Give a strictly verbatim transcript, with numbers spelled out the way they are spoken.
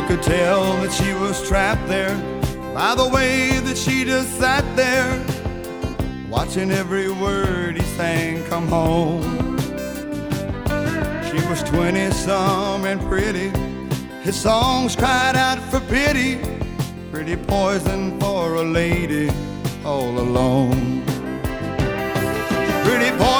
could tell that she was trapped there by the way that she just sat there, watching every word he sang come home. She was twenty-some and pretty. His songs cried out for pity, pretty poison for a lady all alone. Pretty poison